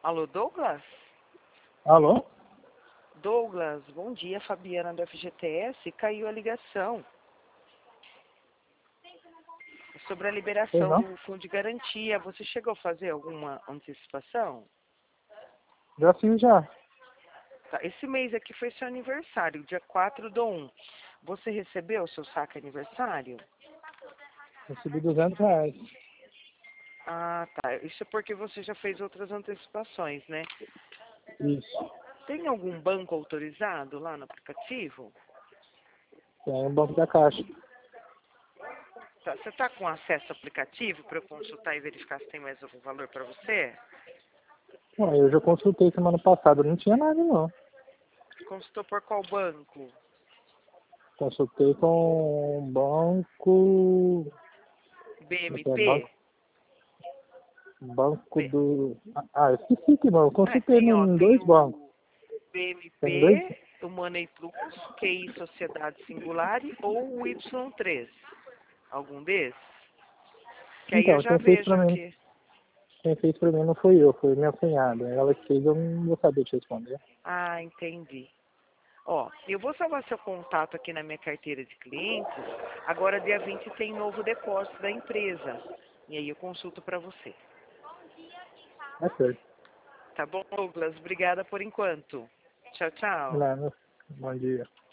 Alô, Douglas? Alô? Douglas, bom dia, Fabiana do FGTS. Caiu a ligação sobre a Sei liberação não? do fundo de garantia. Você chegou a fazer alguma antecipação? Já fiz já. Tá, esse mês aqui foi seu aniversário, dia 4/1. Você recebeu o seu saque aniversário? Recebi R$ 200. Ah, tá. Isso é porque você já fez outras antecipações, né? Isso. Tem algum banco autorizado lá no aplicativo? Tem o Banco da Caixa. Tá, você está com acesso ao aplicativo para eu consultar e verificar se tem mais algum valor para você? Bom, eu já consultei semana passada, não tinha nada não. Consultou por qual banco? Consultei com o banco. BMP? Banco B... do. Ah, eu esqueci que não. Eu consultei Tem, ó, em tem dois bancos. o Tem dois? BMP, o Money Plus, QI Sociedade Singular ou o Y3. Algum desses? Que aí eu Então, já vejo aqui. quem fez pra mim não foi eu, foi minha cunhada. Ela que fez, eu não vou saber te responder. Ah, entendi. Ó, eu vou salvar seu contato aqui na minha carteira de clientes. Agora, dia 20 tem novo depósito da empresa. E aí eu consulto para você. É certo. Tá bom, Douglas? Obrigada por enquanto. Tchau, tchau. Não, bom dia.